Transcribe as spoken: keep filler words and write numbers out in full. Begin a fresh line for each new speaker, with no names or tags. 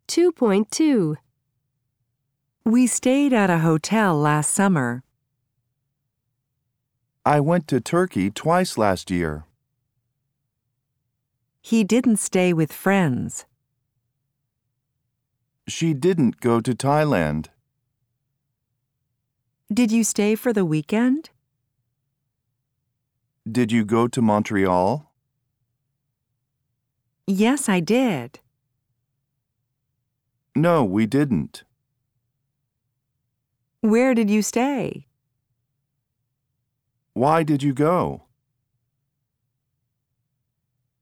two point two.
We stayed at a hotel last summer.
I went to Turkey twice last year.
He didn't stay with friends.
She didn't go to Thailand.
Did you stay for the weekend?
Did you go to Montreal?
Yes, I did.
No, we didn't.
Where did you stay?
Why did you go?